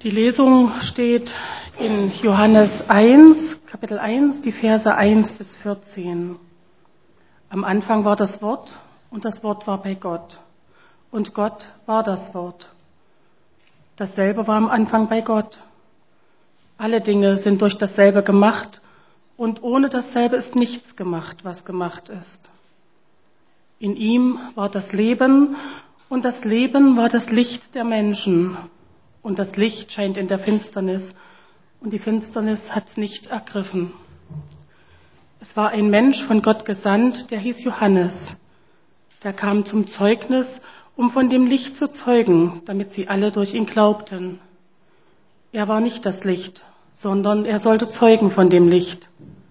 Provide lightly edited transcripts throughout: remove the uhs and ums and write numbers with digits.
Die Lesung steht in Johannes 1, Kapitel 1, die Verse 1 bis 14. Am Anfang war das Wort und das Wort war bei Gott. Und Gott war das Wort. Dasselbe war am Anfang bei Gott. Alle Dinge sind durch dasselbe gemacht und ohne dasselbe ist nichts gemacht, was gemacht ist. In ihm war das Leben und das Leben war das Licht der Menschen. Und das Licht scheint in der Finsternis und die Finsternis hat es nicht ergriffen. Es war ein Mensch von Gott gesandt, der hieß Johannes. Der kam zum Zeugnis, um von dem Licht zu zeugen, damit sie alle durch ihn glaubten. Er war nicht das Licht, sondern er sollte zeugen von dem Licht.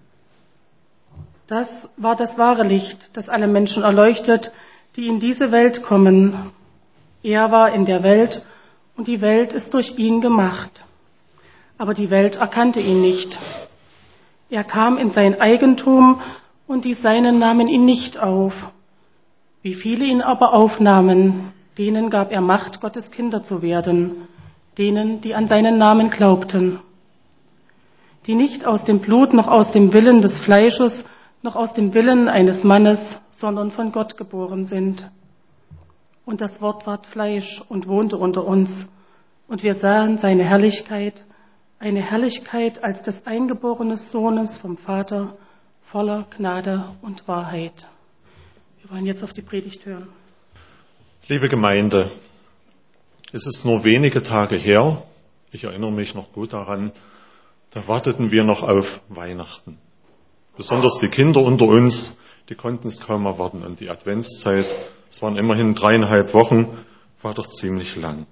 Das war das wahre Licht, das alle Menschen erleuchtet, die in diese Welt kommen. Er war in der Welt und die Welt ist durch ihn gemacht. Aber die Welt erkannte ihn nicht. Er kam in sein Eigentum und die Seinen nahmen ihn nicht auf. Wie viele ihn aber aufnahmen, denen gab er Macht, Gottes Kinder zu werden, denen, die an seinen Namen glaubten. Die nicht aus dem Blut, noch aus dem Willen des Fleisches, noch aus dem Willen eines Mannes, sondern von Gott geboren sind. Und das Wort ward Fleisch und wohnte unter uns. Und wir sahen seine Herrlichkeit, eine Herrlichkeit als des eingeborenen Sohnes vom Vater, voller Gnade und Wahrheit. Wir wollen jetzt auf die Predigt hören. Liebe Gemeinde, es ist nur wenige Tage her, ich erinnere mich noch gut daran, da warteten wir noch auf Weihnachten. Besonders die Kinder unter uns, die konnten es kaum erwarten. Und die Adventszeit, es waren immerhin 3,5 Wochen, war doch ziemlich lang.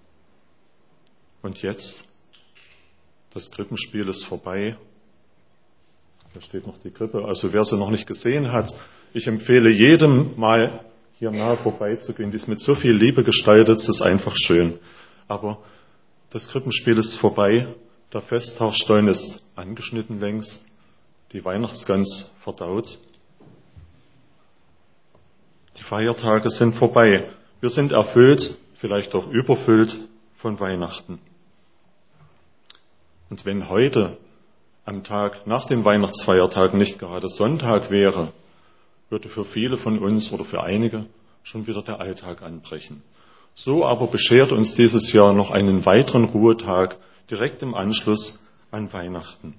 Und jetzt, das Krippenspiel ist vorbei. Hier steht noch die Krippe. Also wer sie noch nicht gesehen hat, ich empfehle jedem mal hier nahe vorbeizugehen. Die ist mit so viel Liebe gestaltet, es ist einfach schön. Aber das Krippenspiel ist vorbei. Der Festtagsstollen ist angeschnitten längst. Die Weihnachtsgans verdaut. Die Feiertage sind vorbei. Wir sind erfüllt, vielleicht auch überfüllt von Weihnachten. Und wenn heute am Tag nach den Weihnachtsfeiertagen nicht gerade Sonntag wäre, würde für viele von uns oder für einige schon wieder der Alltag anbrechen. So aber beschert uns dieses Jahr noch einen weiteren Ruhetag direkt im Anschluss an Weihnachten.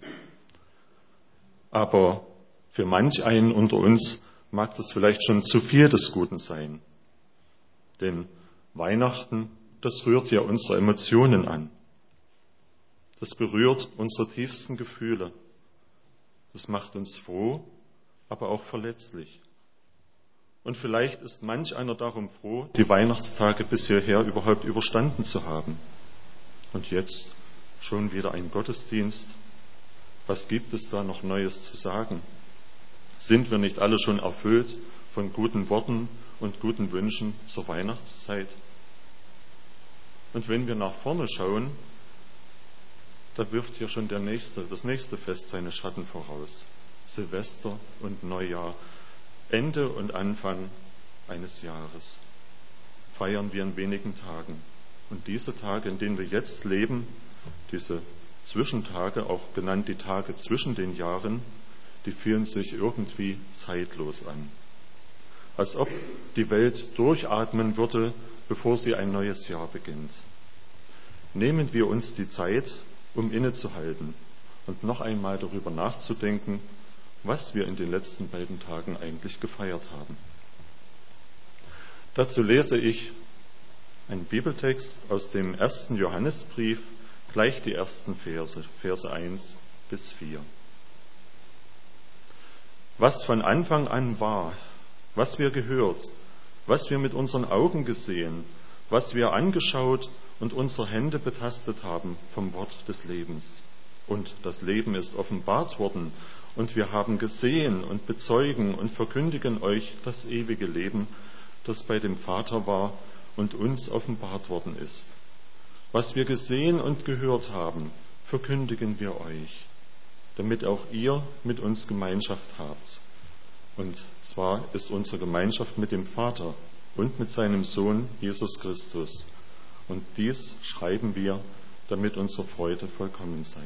Aber für manch einen unter uns mag das vielleicht schon zu viel des Guten sein. Denn Weihnachten, das rührt ja unsere Emotionen an. Das berührt unsere tiefsten Gefühle. Das macht uns froh, aber auch verletzlich. Und vielleicht ist manch einer darum froh, die Weihnachtstage bis hierher überhaupt überstanden zu haben. Und jetzt schon wieder ein Gottesdienst. Was gibt es da noch Neues zu sagen? Sind wir nicht alle schon erfüllt von guten Worten und guten Wünschen zur Weihnachtszeit? Und wenn wir nach vorne schauen, da wirft hier schon das nächste Fest seine Schatten voraus. Silvester und Neujahr, Ende und Anfang eines Jahres, feiern wir in wenigen Tagen. Und diese Tage, in denen wir jetzt leben, diese Zwischentage, auch genannt die Tage zwischen den Jahren, die fühlen sich irgendwie zeitlos an. Als ob die Welt durchatmen würde, bevor sie ein neues Jahr beginnt. Nehmen wir uns die Zeit, um innezuhalten und noch einmal darüber nachzudenken, was wir in den letzten beiden Tagen eigentlich gefeiert haben. Dazu lese ich einen Bibeltext aus dem 1. Johannesbrief, gleich die ersten Verse 1 bis 4. Was von Anfang an war, was wir gehört, was wir mit unseren Augen gesehen, was wir angeschaut und unsere Hände betastet haben vom Wort des Lebens. Und das Leben ist offenbart worden, und wir haben gesehen und bezeugen und verkündigen euch das ewige Leben, das bei dem Vater war und uns offenbart worden ist. Was wir gesehen und gehört haben, verkündigen wir euch, damit auch ihr mit uns Gemeinschaft habt. Und zwar ist unsere Gemeinschaft mit dem Vater und mit seinem Sohn Jesus Christus. Und dies schreiben wir, damit unsere Freude vollkommen sei.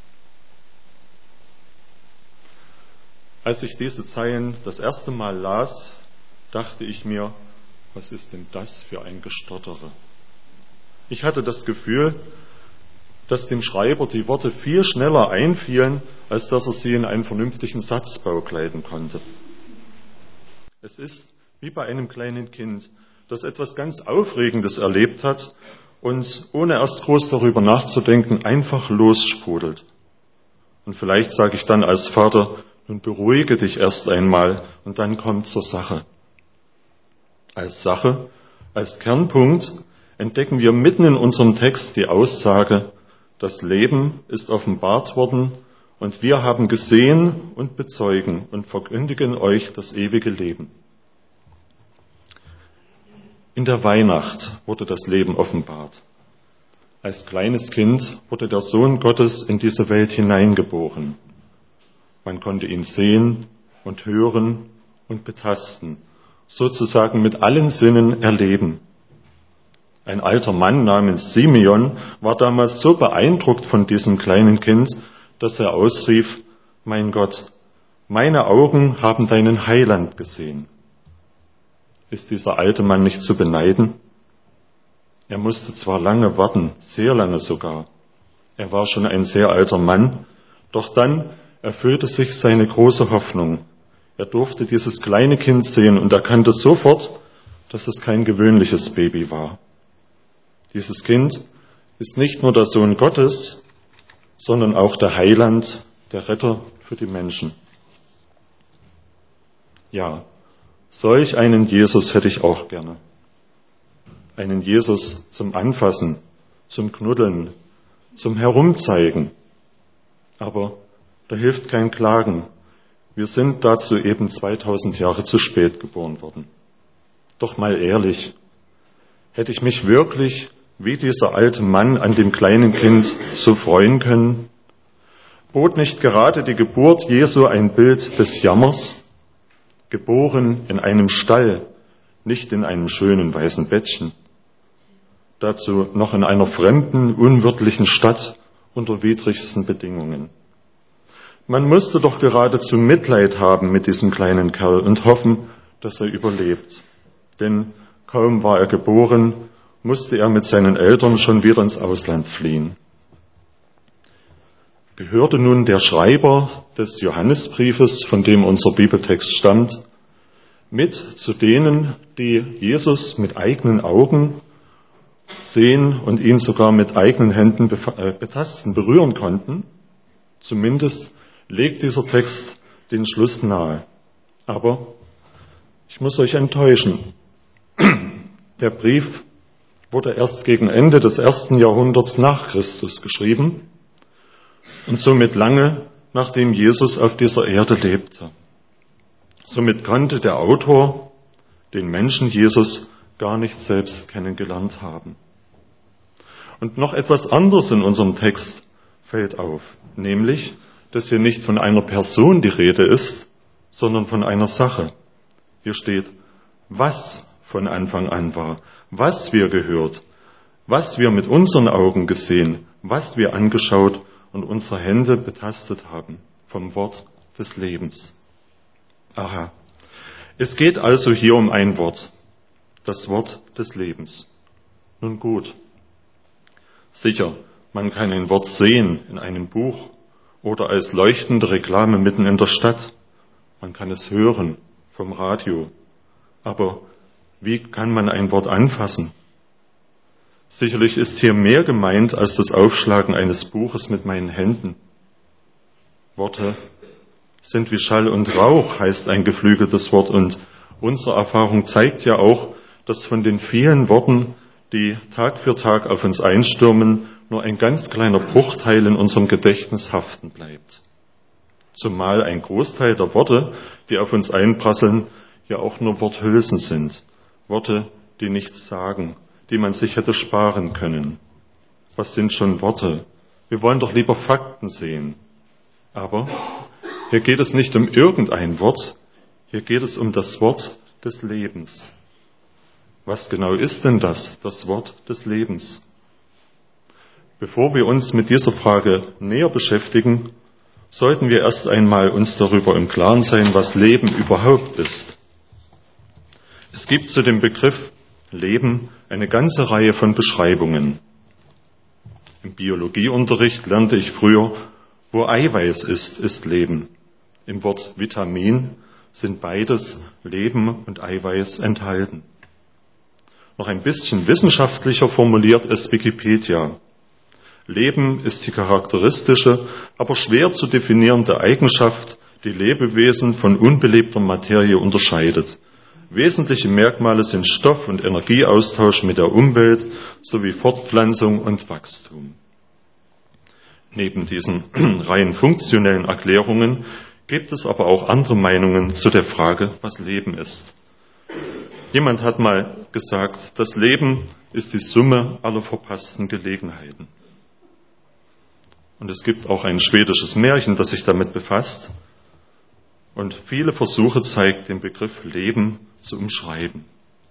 Als ich diese Zeilen das erste Mal las, dachte ich mir, was ist denn das für ein Gestottere? Ich hatte das Gefühl, dass dem Schreiber die Worte viel schneller einfielen, als dass er sie in einen vernünftigen Satzbau kleiden konnte. Es ist wie bei einem kleinen Kind, das etwas ganz Aufregendes erlebt hat und ohne erst groß darüber nachzudenken, einfach lossprudelt. Und vielleicht sage ich dann als Vater, nun beruhige dich erst einmal und dann komm zur Sache. Als Sache, als Kernpunkt entdecken wir mitten in unserem Text die Aussage, das Leben ist offenbart worden und wir haben gesehen und bezeugen und verkündigen euch das ewige Leben. In der Weihnacht wurde das Leben offenbart. Als kleines Kind wurde der Sohn Gottes in diese Welt hineingeboren. Man konnte ihn sehen und hören und betasten, sozusagen mit allen Sinnen erleben. Ein alter Mann namens Simeon war damals so beeindruckt von diesem kleinen Kind, dass er ausrief, mein Gott, meine Augen haben deinen Heiland gesehen. Ist dieser alte Mann nicht zu beneiden? Er musste zwar lange warten, sehr lange sogar. Er war schon ein sehr alter Mann, doch dann erfüllte sich seine große Hoffnung. Er durfte dieses kleine Kind sehen und erkannte sofort, dass es kein gewöhnliches Baby war. Dieses Kind ist nicht nur der Sohn Gottes, sondern auch der Heiland, der Retter für die Menschen. Ja, solch einen Jesus hätte ich auch gerne. Einen Jesus zum Anfassen, zum Knuddeln, zum Herumzeigen. Aber da hilft kein Klagen. Wir sind dazu eben 2000 Jahre zu spät geboren worden. Doch mal ehrlich, hätte ich mich wirklich wie dieser alte Mann an dem kleinen Kind so freuen können? Bot nicht gerade die Geburt Jesu ein Bild des Jammers? Geboren in einem Stall, nicht in einem schönen weißen Bettchen. Dazu noch in einer fremden, unwirtlichen Stadt unter widrigsten Bedingungen. Man musste doch geradezu Mitleid haben mit diesem kleinen Kerl und hoffen, dass er überlebt. Denn kaum war er geboren, musste er mit seinen Eltern schon wieder ins Ausland fliehen. Gehörte nun der Schreiber des Johannesbriefes, von dem unser Bibeltext stammt, mit zu denen, die Jesus mit eigenen Augen sehen und ihn sogar mit eigenen Händen betasten, berühren konnten? Zumindest legt dieser Text den Schluss nahe. Aber ich muss euch enttäuschen. Der Brief wurde erst gegen Ende des 1. Jahrhunderts nach Christus geschrieben und somit lange, nachdem Jesus auf dieser Erde lebte. Somit konnte der Autor den Menschen Jesus gar nicht selbst kennengelernt haben. Und noch etwas anderes in unserem Text fällt auf, nämlich, dass hier nicht von einer Person die Rede ist, sondern von einer Sache. Hier steht, was von Anfang an war, was wir gehört, was wir mit unseren Augen gesehen, was wir angeschaut und unsere Hände betastet haben vom Wort des Lebens. Aha, es geht also hier um ein Wort, das Wort des Lebens. Nun gut, sicher, man kann ein Wort sehen in einem Buch oder als leuchtende Reklame mitten in der Stadt. Man kann es hören vom Radio. Aber wie kann man ein Wort anfassen? Sicherlich ist hier mehr gemeint als das Aufschlagen eines Buches mit meinen Händen. Worte sind wie Schall und Rauch, heißt ein geflügeltes Wort. Und unsere Erfahrung zeigt ja auch, dass von den vielen Worten, die Tag für Tag auf uns einstürmen, nur ein ganz kleiner Bruchteil in unserem Gedächtnis haften bleibt. Zumal ein Großteil der Worte, die auf uns einprasseln, ja auch nur Worthülsen sind. Worte, die nichts sagen, die man sich hätte sparen können. Was sind schon Worte? Wir wollen doch lieber Fakten sehen. Aber hier geht es nicht um irgendein Wort, hier geht es um das Wort des Lebens. Was genau ist denn das Wort des Lebens? Bevor wir uns mit dieser Frage näher beschäftigen, sollten wir erst einmal uns darüber im Klaren sein, was Leben überhaupt ist. Es gibt zu dem Begriff Leben eine ganze Reihe von Beschreibungen. Im Biologieunterricht lernte ich früher, wo Eiweiß ist, ist Leben. Im Wort Vitamin sind beides, Leben und Eiweiß, enthalten. Noch ein bisschen wissenschaftlicher formuliert es Wikipedia. Leben ist die charakteristische, aber schwer zu definierende Eigenschaft, die Lebewesen von unbelebter Materie unterscheidet. Wesentliche Merkmale sind Stoff- und Energieaustausch mit der Umwelt sowie Fortpflanzung und Wachstum. Neben diesen rein funktionellen Erklärungen gibt es aber auch andere Meinungen zu der Frage, was Leben ist. Jemand hat mal gesagt, das Leben ist die Summe aller verpassten Gelegenheiten. Und es gibt auch ein schwedisches Märchen, das sich damit befasst. Und viele Versuche zeigt, den Begriff Leben zu umschreiben.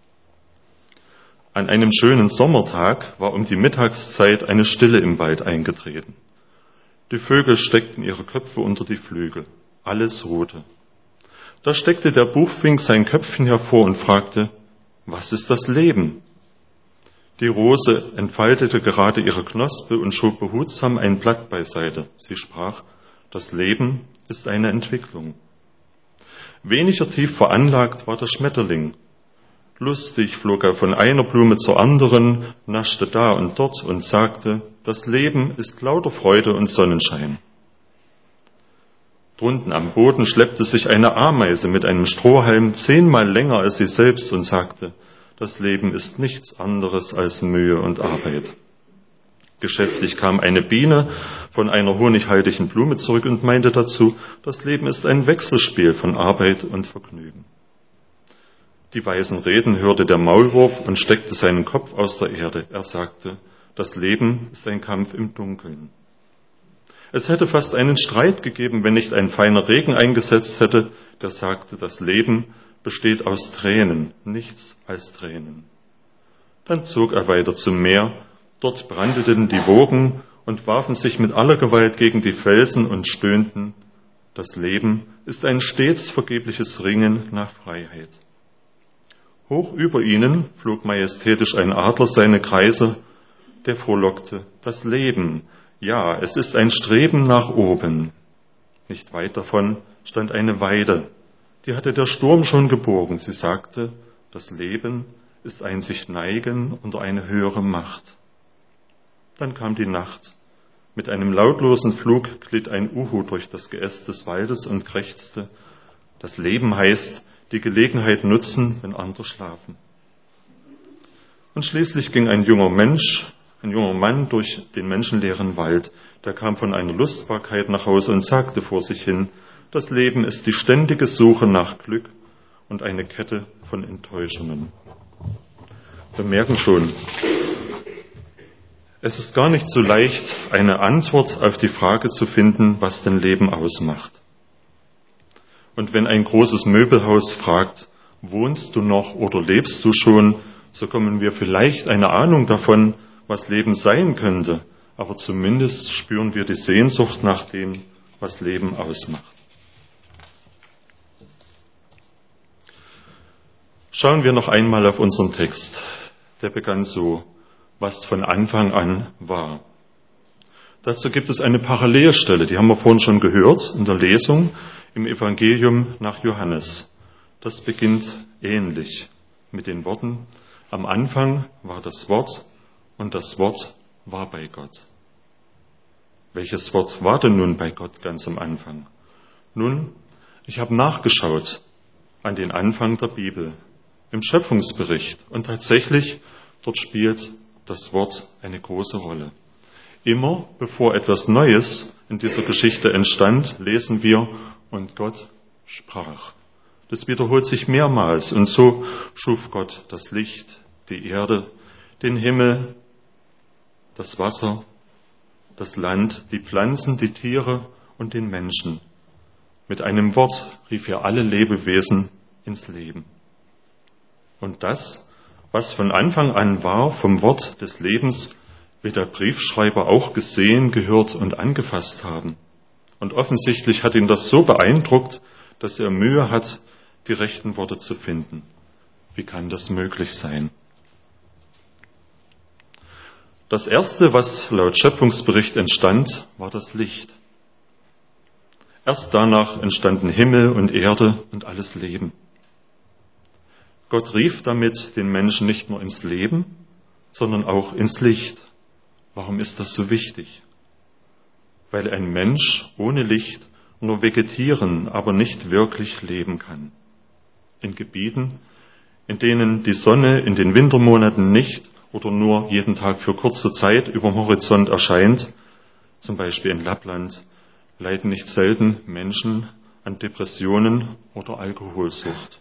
An einem schönen Sommertag war um die Mittagszeit eine Stille im Wald eingetreten. Die Vögel steckten ihre Köpfe unter die Flügel. Alles ruhte. Da steckte der Buchfink sein Köpfchen hervor und fragte, was ist das Leben? Die Rose entfaltete gerade ihre Knospe und schob behutsam ein Blatt beiseite. Sie sprach, das Leben ist eine Entwicklung. Weniger tief veranlagt war der Schmetterling. Lustig flog er von einer Blume zur anderen, naschte da und dort und sagte, das Leben ist lauter Freude und Sonnenschein. Drunten am Boden schleppte sich eine Ameise mit einem Strohhalm 10-mal länger als sie selbst und sagte, das Leben ist nichts anderes als Mühe und Arbeit. Geschäftig kam eine Biene von einer honighaltigen Blume zurück und meinte dazu, das Leben ist ein Wechselspiel von Arbeit und Vergnügen. Die weisen Reden hörte der Maulwurf und steckte seinen Kopf aus der Erde. Er sagte, das Leben ist ein Kampf im Dunkeln. Es hätte fast einen Streit gegeben, wenn nicht ein feiner Regen eingesetzt hätte, der sagte, das Leben besteht aus Tränen, nichts als Tränen. Dann zog er weiter zum Meer, dort brandeten die Wogen und warfen sich mit aller Gewalt gegen die Felsen und stöhnten, das Leben ist ein stets vergebliches Ringen nach Freiheit. Hoch über ihnen flog majestätisch ein Adler seine Kreise, der frohlockte, das Leben, ja, es ist ein Streben nach oben. Nicht weit davon stand eine Weide, die hatte der Sturm schon gebogen. Sie sagte, das Leben ist ein sich neigen unter eine höhere Macht. Dann kam die Nacht. Mit einem lautlosen Flug glitt ein Uhu durch das Geäst des Waldes und krächzte, das Leben heißt, die Gelegenheit nutzen, wenn andere schlafen. Und schließlich ging ein junger Mann durch den menschenleeren Wald. Der kam von einer Lustbarkeit nach Hause und sagte vor sich hin, das Leben ist die ständige Suche nach Glück und eine Kette von Enttäuschungen. Wir merken schon, es ist gar nicht so leicht, eine Antwort auf die Frage zu finden, was denn Leben ausmacht. Und wenn ein großes Möbelhaus fragt, wohnst du noch oder lebst du schon, so kommen wir vielleicht eine Ahnung davon, was Leben sein könnte, aber zumindest spüren wir die Sehnsucht nach dem, was Leben ausmacht. Schauen wir noch einmal auf unseren Text. Der begann so, was von Anfang an war. Dazu gibt es eine Parallelstelle, die haben wir vorhin schon gehört in der Lesung im Evangelium nach Johannes. Das beginnt ähnlich mit den Worten, am Anfang war das Wort und das Wort war bei Gott. Welches Wort war denn nun bei Gott ganz am Anfang? Nun, ich habe nachgeschaut an den Anfang der Bibel, im Schöpfungsbericht. Und tatsächlich, dort spielt das Wort eine große Rolle. Immer bevor etwas Neues in dieser Geschichte entstand, lesen wir, und Gott sprach. Das wiederholt sich mehrmals. Und so schuf Gott das Licht, die Erde, den Himmel, das Wasser, das Land, die Pflanzen, die Tiere und den Menschen. Mit einem Wort rief er alle Lebewesen ins Leben. Und das, was von Anfang an war, vom Wort des Lebens, wird der Briefschreiber auch gesehen, gehört und angefasst haben. Und offensichtlich hat ihn das so beeindruckt, dass er Mühe hat, die rechten Worte zu finden. Wie kann das möglich sein? Das Erste, was laut Schöpfungsbericht entstand, war das Licht. Erst danach entstanden Himmel und Erde und alles Leben. Gott rief damit den Menschen nicht nur ins Leben, sondern auch ins Licht. Warum ist das so wichtig? Weil ein Mensch ohne Licht nur vegetieren, aber nicht wirklich leben kann. In Gebieten, in denen die Sonne in den Wintermonaten nicht oder nur jeden Tag für kurze Zeit über dem Horizont erscheint, zum Beispiel in Lappland, leiden nicht selten Menschen an Depressionen oder Alkoholsucht.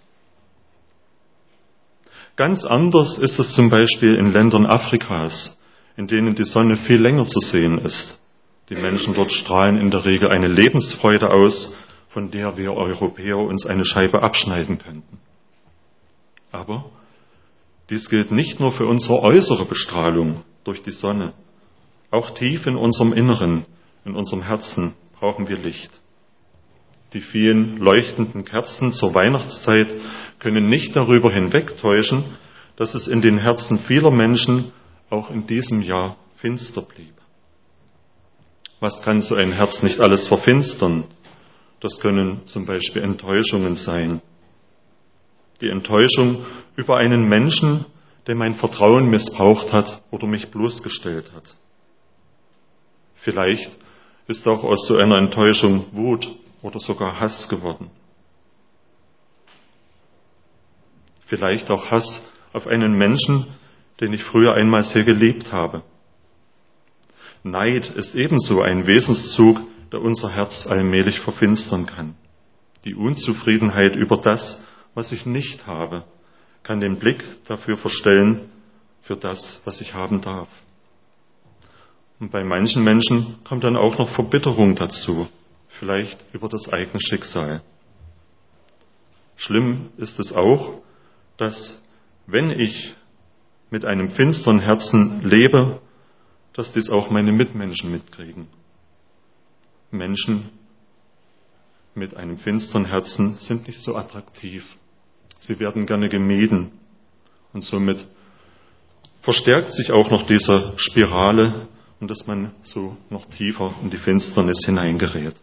Ganz anders ist es zum Beispiel in Ländern Afrikas, in denen die Sonne viel länger zu sehen ist. Die Menschen dort strahlen in der Regel eine Lebensfreude aus, von der wir Europäer uns eine Scheibe abschneiden könnten. Aber dies gilt nicht nur für unsere äußere Bestrahlung durch die Sonne. Auch tief in unserem Inneren, in unserem Herzen brauchen wir Licht. Die vielen leuchtenden Kerzen zur Weihnachtszeit können nicht darüber hinwegtäuschen, dass es in den Herzen vieler Menschen auch in diesem Jahr finster blieb. Was kann so ein Herz nicht alles verfinstern? Das können zum Beispiel Enttäuschungen sein. Die Enttäuschung über einen Menschen, der mein Vertrauen missbraucht hat oder mich bloßgestellt hat. Vielleicht ist auch aus so einer Enttäuschung Wut oder sogar Hass geworden. Vielleicht auch Hass auf einen Menschen, den ich früher einmal sehr geliebt habe. Neid ist ebenso ein Wesenszug, der unser Herz allmählich verfinstern kann. Die Unzufriedenheit über das, was ich nicht habe, kann den Blick dafür verstellen, für das, was ich haben darf. Und bei manchen Menschen kommt dann auch noch Verbitterung dazu, vielleicht über das eigene Schicksal. Schlimm ist es auch, dass, wenn ich mit einem finsteren Herzen lebe, dass dies auch meine Mitmenschen mitkriegen. Menschen mit einem finsteren Herzen sind nicht so attraktiv. Sie werden gerne gemieden. Und somit verstärkt sich auch noch diese Spirale und dass man so noch tiefer in die Finsternis hineingerät.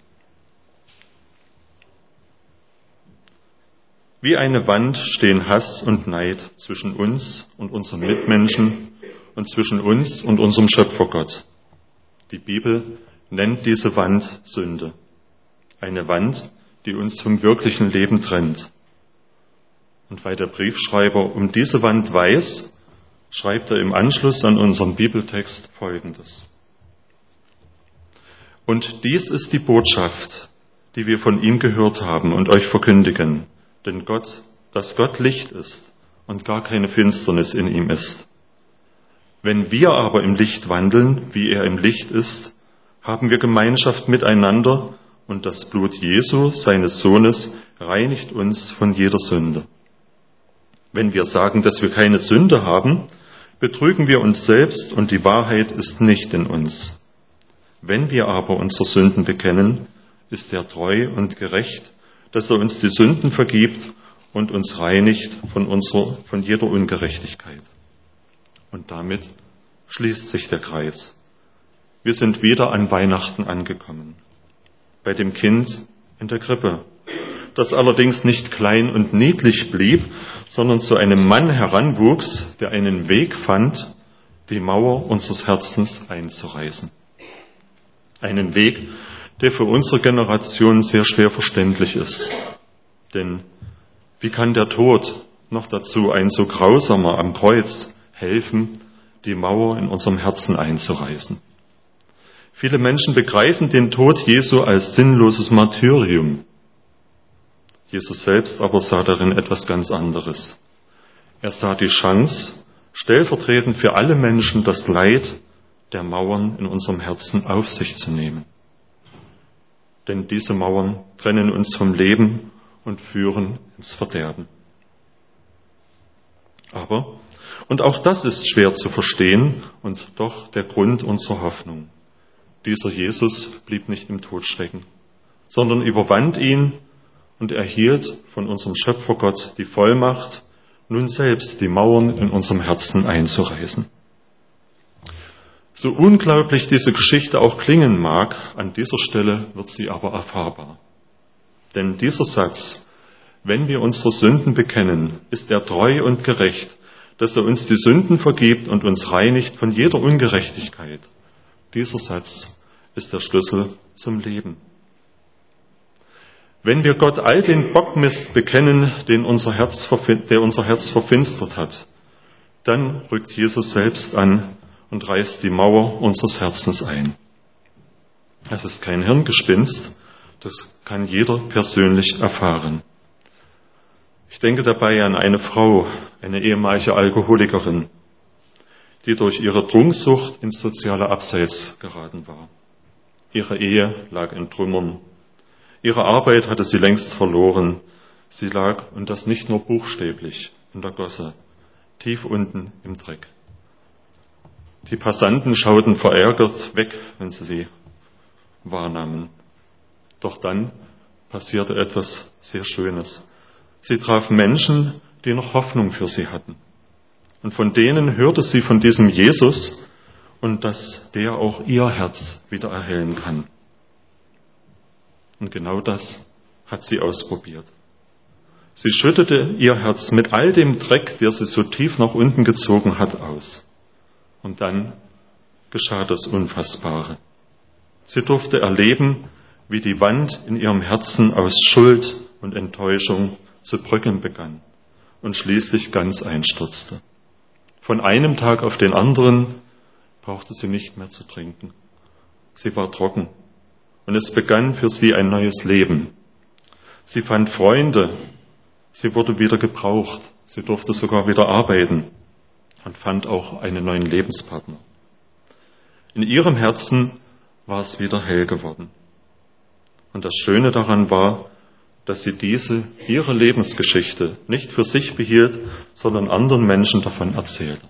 Wie eine Wand stehen Hass und Neid zwischen uns und unseren Mitmenschen und zwischen uns und unserem Schöpfergott. Die Bibel nennt diese Wand Sünde. Eine Wand, die uns vom wirklichen Leben trennt. Und weil der Briefschreiber um diese Wand weiß, schreibt er im Anschluss an unseren Bibeltext Folgendes. Und dies ist die Botschaft, die wir von ihm gehört haben und euch verkündigen. Denn dass Gott Licht ist und gar keine Finsternis in ihm ist. Wenn wir aber im Licht wandeln, wie er im Licht ist, haben wir Gemeinschaft miteinander und das Blut Jesu, seines Sohnes, reinigt uns von jeder Sünde. Wenn wir sagen, dass wir keine Sünde haben, betrügen wir uns selbst und die Wahrheit ist nicht in uns. Wenn wir aber unsere Sünden bekennen, ist er treu und gerecht, dass er uns die Sünden vergibt und uns reinigt von jeder Ungerechtigkeit. Und damit schließt sich der Kreis. Wir sind wieder an Weihnachten angekommen. Bei dem Kind in der Krippe, das allerdings nicht klein und niedlich blieb, sondern zu einem Mann heranwuchs, der einen Weg fand, die Mauer unseres Herzens einzureißen. Einen Weg, der für unsere Generation sehr schwer verständlich ist. Denn wie kann der Tod, noch dazu ein so grausamer am Kreuz, helfen, die Mauer in unserem Herzen einzureißen? Viele Menschen begreifen den Tod Jesu als sinnloses Martyrium. Jesus selbst aber sah darin etwas ganz anderes. Er sah die Chance, stellvertretend für alle Menschen das Leid der Mauern in unserem Herzen auf sich zu nehmen. Denn diese Mauern trennen uns vom Leben und führen ins Verderben. Aber Und auch das ist schwer zu verstehen und doch der Grund unserer Hoffnung. Dieser Jesus blieb nicht im Tod stecken, sondern überwand ihn und erhielt von unserem Schöpfergott die Vollmacht, nun selbst die Mauern in unserem Herzen einzureißen. So unglaublich diese Geschichte auch klingen mag, an dieser Stelle wird sie aber erfahrbar. Denn dieser Satz, wenn wir unsere Sünden bekennen, ist er treu und gerecht, dass er uns die Sünden vergibt und uns reinigt von jeder Ungerechtigkeit. Dieser Satz ist der Schlüssel zum Leben. Wenn wir Gott all den Bockmist bekennen, der unser Herz verfinstert hat, dann rückt Jesus selbst an und reißt die Mauer unseres Herzens ein. Das ist kein Hirngespinst, das kann jeder persönlich erfahren. Ich denke dabei an eine Frau, eine ehemalige Alkoholikerin, die durch ihre Trunksucht ins soziale Abseits geraten war. Ihre Ehe lag in Trümmern. Ihre Arbeit hatte sie längst verloren. Sie lag, und das nicht nur buchstäblich, in der Gosse, tief unten im Dreck. Die Passanten schauten verärgert weg, wenn sie wahrnahmen. Doch dann passierte etwas sehr Schönes. Sie traf Menschen, die noch Hoffnung für sie hatten. Und von denen hörte sie von diesem Jesus und dass der auch ihr Herz wieder erhellen kann. Und genau das hat sie ausprobiert. Sie schüttete ihr Herz mit all dem Dreck, der sie so tief nach unten gezogen hat, aus. Und dann geschah das Unfassbare. Sie durfte erleben, wie die Wand in ihrem Herzen aus Schuld und Enttäuschung zu bröckeln begann und schließlich ganz einstürzte. Von einem Tag auf den anderen brauchte sie nicht mehr zu trinken. Sie war trocken und es begann für sie ein neues Leben. Sie fand Freunde, sie wurde wieder gebraucht, sie durfte sogar wieder arbeiten und fand auch einen neuen Lebenspartner. In ihrem Herzen war es wieder hell geworden. Und das Schöne daran war, dass sie ihre Lebensgeschichte nicht für sich behielt, sondern anderen Menschen davon erzählte.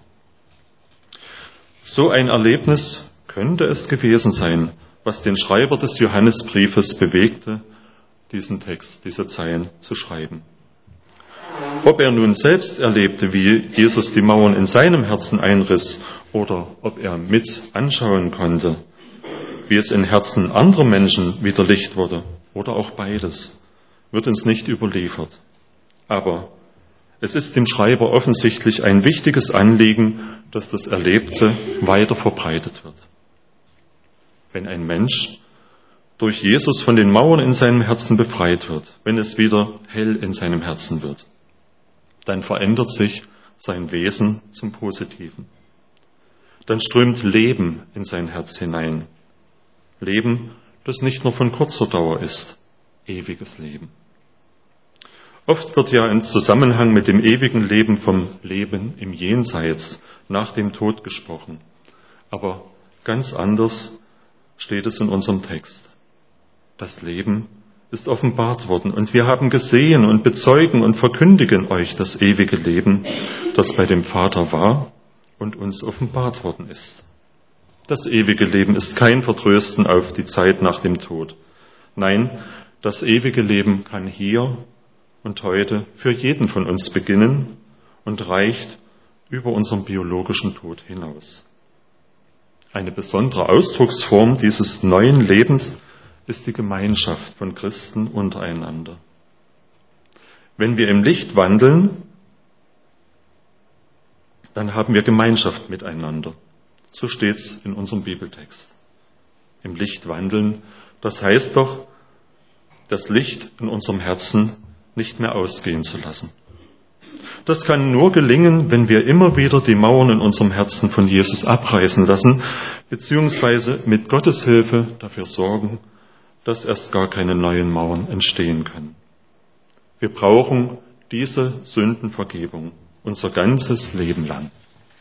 So ein Erlebnis könnte es gewesen sein, was den Schreiber des Johannesbriefes bewegte, diesen Text, diese Zeilen zu schreiben. Ob er nun selbst erlebte, wie Jesus die Mauern in seinem Herzen einriss, oder ob er mit anschauen konnte, wie es in Herzen anderer Menschen wieder Licht wurde, oder auch beides, wird uns nicht überliefert. Aber es ist dem Schreiber offensichtlich ein wichtiges Anliegen, dass das Erlebte weiter verbreitet wird. Wenn ein Mensch durch Jesus von den Mauern in seinem Herzen befreit wird, wenn es wieder hell in seinem Herzen wird, dann verändert sich sein Wesen zum Positiven. Dann strömt Leben in sein Herz hinein. Leben, das nicht nur von kurzer Dauer ist, ewiges Leben. Oft wird ja im Zusammenhang mit dem ewigen Leben vom Leben im Jenseits nach dem Tod gesprochen. Aber ganz anders steht es in unserem Text. Das Leben ist offenbart worden und wir haben gesehen und bezeugen und verkündigen euch das ewige Leben, das bei dem Vater war und uns offenbart worden ist. Das ewige Leben ist kein Vertrösten auf die Zeit nach dem Tod. Nein, das ewige Leben kann hier und heute für jeden von uns beginnen und reicht über unseren biologischen Tod hinaus. Eine besondere Ausdrucksform dieses neuen Lebens ist die Gemeinschaft von Christen untereinander. Wenn wir im Licht wandeln, dann haben wir Gemeinschaft miteinander. So steht's in unserem Bibeltext. Im Licht wandeln, das heißt doch, das Licht in unserem Herzen nicht mehr ausgehen zu lassen. Das kann nur gelingen, wenn wir immer wieder die Mauern in unserem Herzen von Jesus abreißen lassen, beziehungsweise mit Gottes Hilfe dafür sorgen, dass erst gar keine neuen Mauern entstehen können. Wir brauchen diese Sündenvergebung unser ganzes Leben lang.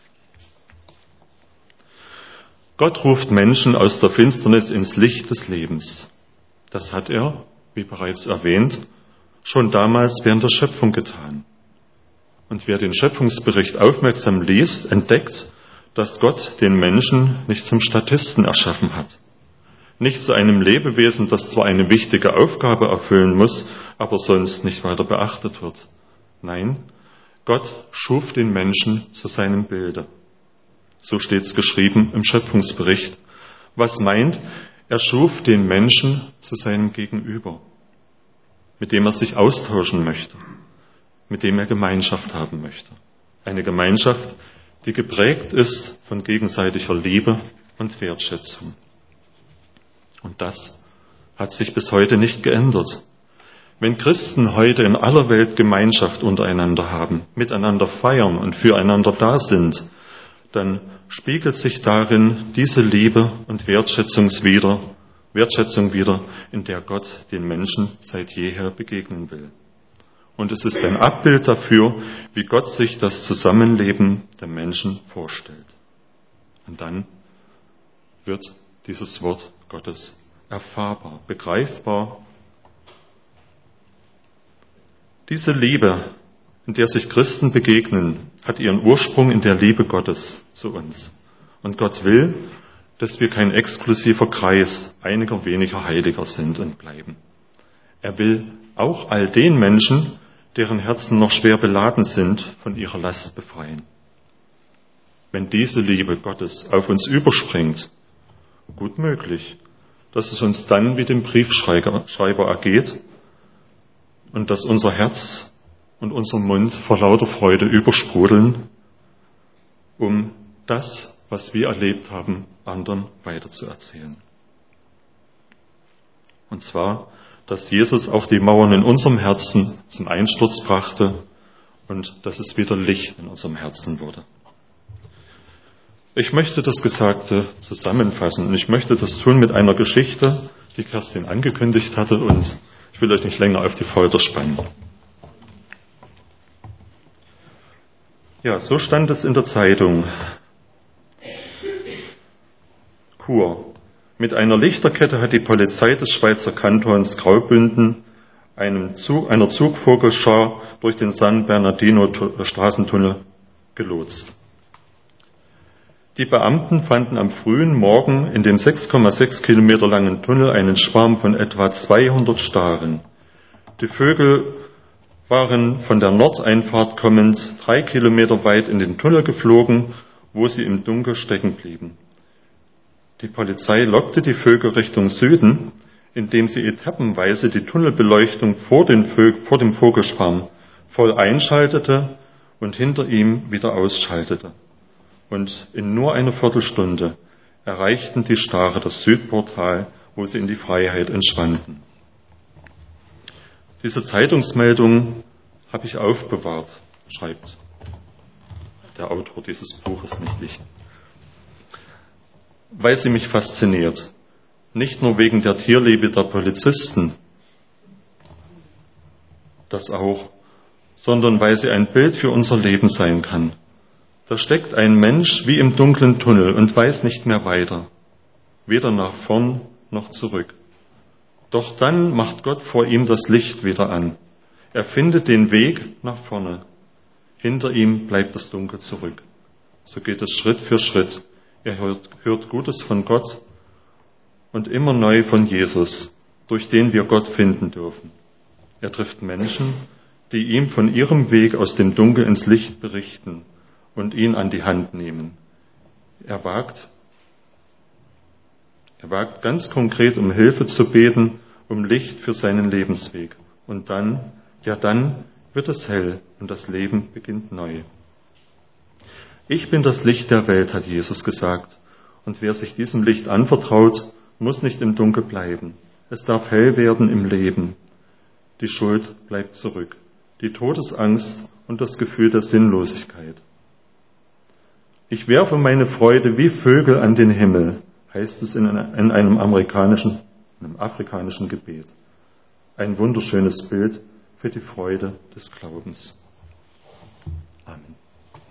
Gott ruft Menschen aus der Finsternis ins Licht des Lebens. Das hat er, wie bereits erwähnt, schon damals während der Schöpfung getan. Und wer den Schöpfungsbericht aufmerksam liest, entdeckt, dass Gott den Menschen nicht zum Statisten erschaffen hat. Nicht zu einem Lebewesen, das zwar eine wichtige Aufgabe erfüllen muss, aber sonst nicht weiter beachtet wird. Nein, Gott schuf den Menschen zu seinem Bilde. So steht es geschrieben im Schöpfungsbericht. Was meint, er schuf den Menschen zu seinem Gegenüber, mit dem er sich austauschen möchte, mit dem er Gemeinschaft haben möchte. Eine Gemeinschaft, die geprägt ist von gegenseitiger Liebe und Wertschätzung. Und das hat sich bis heute nicht geändert. Wenn Christen heute in aller Welt Gemeinschaft untereinander haben, miteinander feiern und füreinander da sind, dann spiegelt sich darin diese Liebe und Wertschätzung wieder, in der Gott den Menschen seit jeher begegnen will. Und es ist ein Abbild dafür, wie Gott sich das Zusammenleben der Menschen vorstellt. Und dann wird dieses Wort Gottes erfahrbar, begreifbar. Diese Liebe, in der sich Christen begegnen, hat ihren Ursprung in der Liebe Gottes zu uns. Und Gott will, dass wir kein exklusiver Kreis einiger weniger Heiliger sind und bleiben. Er will auch all den Menschen, deren Herzen noch schwer beladen sind, von ihrer Last befreien. Wenn diese Liebe Gottes auf uns überspringt, gut möglich, dass es uns dann wie dem Briefschreiber ergeht und dass unser Herz und unser Mund vor lauter Freude übersprudeln, um das, was wir erlebt haben, anderen weiterzuerzählen. Und zwar, dass Jesus auch die Mauern in unserem Herzen zum Einsturz brachte und dass es wieder Licht in unserem Herzen wurde. Ich möchte das Gesagte zusammenfassen und ich möchte das tun mit einer Geschichte, die Kerstin angekündigt hatte, und ich will euch nicht länger auf die Folter spannen. Ja, so stand es in der Zeitung. Chur. Mit einer Lichterkette hat die Polizei des Schweizer Kantons Graubünden einer Zugvogelschar durch den San Bernardino Straßentunnel gelotst. Die Beamten fanden am frühen Morgen in dem 6,6 Kilometer langen Tunnel einen Schwarm von etwa 200 Staren. Die Vögel waren von der Nordeinfahrt kommend 3 Kilometer weit in den Tunnel geflogen, wo sie im Dunkel stecken blieben. Die Polizei lockte die Vögel Richtung Süden, indem sie etappenweise die Tunnelbeleuchtung vor dem Vogelschwarm voll einschaltete und hinter ihm wieder ausschaltete. Und in nur einer Viertelstunde erreichten die Stare das Südportal, wo sie in die Freiheit entschwanden. Diese Zeitungsmeldung habe ich aufbewahrt, schreibt der Autor dieses Buches, nicht ich, weil sie mich fasziniert. Nicht nur wegen der Tierliebe der Polizisten, das auch, sondern weil sie ein Bild für unser Leben sein kann. Da steckt ein Mensch wie im dunklen Tunnel und weiß nicht mehr weiter, weder nach vorn noch zurück. Doch dann macht Gott vor ihm das Licht wieder an. Er findet den Weg nach vorne. Hinter ihm bleibt das Dunkel zurück. So geht es Schritt für Schritt. Er hört Gutes von Gott und immer neu von Jesus, durch den wir Gott finden dürfen. Er trifft Menschen, die ihm von ihrem Weg aus dem Dunkel ins Licht berichten und ihn an die Hand nehmen. Er wagt ganz konkret um Hilfe zu beten, um Licht für seinen Lebensweg. Und dann wird es hell und das Leben beginnt neu. Ich bin das Licht der Welt, hat Jesus gesagt. Und wer sich diesem Licht anvertraut, muss nicht im Dunkel bleiben. Es darf hell werden im Leben. Die Schuld bleibt zurück, die Todesangst und das Gefühl der Sinnlosigkeit. Ich werfe meine Freude wie Vögel an den Himmel, heißt es in einem afrikanischen Gebet. Ein wunderschönes Bild für die Freude des Glaubens. Amen.